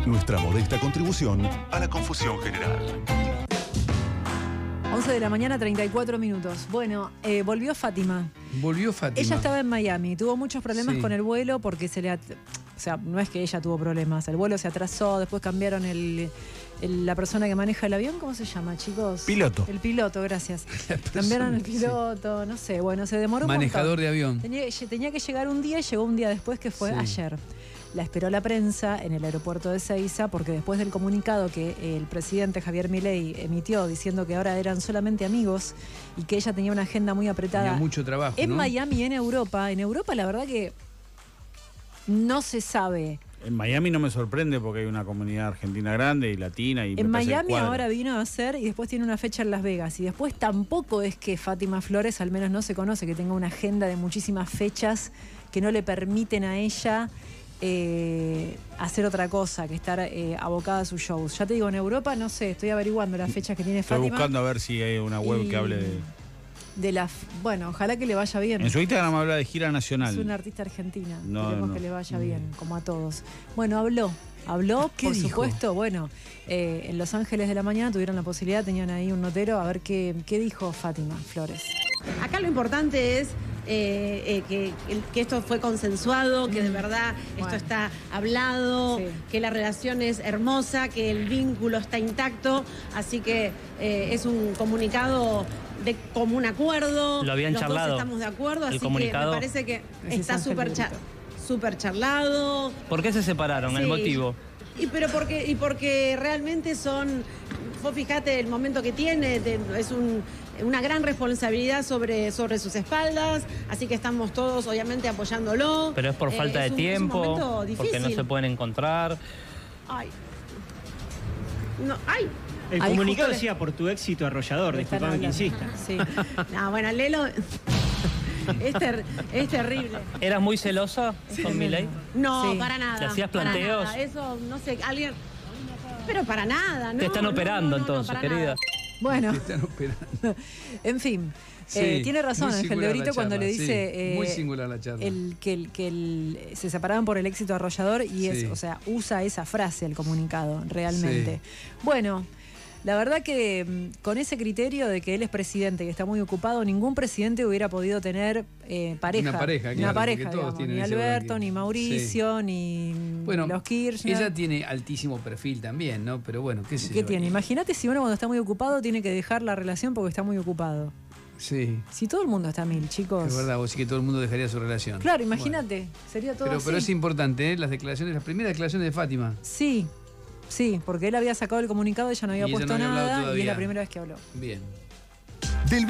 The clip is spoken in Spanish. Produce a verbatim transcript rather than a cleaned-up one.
nuestra modesta contribución a la confusión general. once de la mañana, treinta y cuatro minutos. Bueno, eh, volvió Fátima. Volvió Fátima. Ella estaba en Miami, tuvo muchos problemas Sí. con el vuelo porque se le... At... O sea, no es que ella tuvo problemas, el vuelo se atrasó, después cambiaron el, el- la persona que maneja el avión, ¿cómo se llama, chicos? Piloto. El piloto, gracias. persona, Cambiaron el sí. piloto, no sé, bueno, se demoró un Manejador montón. de avión. Tenía, tenía que llegar un día y llegó un día después, que fue Sí. ayer. La esperó la prensa en el aeropuerto de Ezeiza porque después del comunicado que el presidente Javier Milei emitió diciendo que ahora eran solamente amigos y que ella tenía una agenda muy apretada Tenía mucho trabajo, en ¿no? Miami y en Europa. En Europa la verdad que no se sabe. En Miami no me sorprende porque hay una comunidad argentina grande y latina. Y me En parece que Miami cuadra. ahora vino a hacer y después tiene una fecha en Las Vegas. Y después tampoco es que Fátima Flores, al menos no se conoce, que tenga una agenda de muchísimas fechas que no le permiten a ella eh, hacer otra cosa que estar eh, abocada a sus shows. Ya te digo, en Europa no sé, estoy averiguando las fechas que tiene Estoy Fátima. buscando a ver si hay una web Y que hable de... de la, bueno, ojalá que le vaya bien. En su Instagram habla de gira nacional. Es una artista argentina. No, Queremos no. que le vaya bien, como a todos. Bueno, habló. Habló, ¿Qué por dijo? supuesto. Bueno, eh, en Los Ángeles de la mañana tuvieron la posibilidad, tenían ahí un notero, a ver qué, qué dijo Fátima Flores. Acá lo importante es eh, eh, que, el- que esto fue consensuado, que de verdad Bueno. esto está hablado, Sí. que la relación es hermosa, que el vínculo está intacto, así que eh, es un comunicado de común acuerdo. Lo habían Los charlado, dos estamos de acuerdo, el así comunicado. que me parece que Decís está Ángel súper de cha- Brito. súper charlado. ¿Por qué se separaron? ¿El Sí. motivo? Y pero porque y porque realmente son, vos fijate el momento que tiene, de- es un- una gran responsabilidad sobre, sobre sus espaldas, así que estamos todos obviamente apoyándolo. ¿Pero es por Eh, falta es de un- es un tiempo? momento ¿Porque no difícil. se pueden encontrar? Ay. No, ay. El Ahí comunicado justo le- decía por tu éxito arrollador, Le están disculpame que hablando. insista. Sí. No, bueno, Lelo es, ter- es terrible. ¿Eras muy celosa con Milei? No, Sí. para nada. ¿Le hacías para planteos? nada. Eso, no sé, alguien. Pero para nada, ¿no? Te están no, operando no, no, no, entonces, para querida. nada. Bueno, Están operando. en fin. Sí, Eh, tiene razón muy Ángel de singular la Brito cuando charla, le sí, dice eh, muy singular la charla. el, que, el, que el- se separaban por el éxito arrollador y es, Sí. o sea, usa esa frase el comunicado, realmente. Bueno, la verdad que mm, con ese criterio de que él es presidente y está muy ocupado, ningún presidente hubiera podido tener eh, pareja. Una pareja, Una claro, pareja, porque todos digamos, tienen ni ese Alberto, ranking. ni Mauricio, ni Bueno, los Kirchner. ella tiene altísimo perfil también, ¿no? Pero bueno, qué sé ¿Qué yo. tiene? Imagínate si uno cuando está muy ocupado tiene que dejar la relación porque está muy ocupado. Sí, Si todo el mundo está a mil, chicos. es verdad, vos sí que todo el mundo dejaría su relación. Claro, Bueno, imagínate, sería todo pero, así. pero es importante, ¿eh? Las declaraciones, las primeras declaraciones de Fátima. Sí, sí, porque él había sacado el comunicado, ella no había Y ella puesto no había hablado nada y es todavía. la primera vez que habló. Bien. Del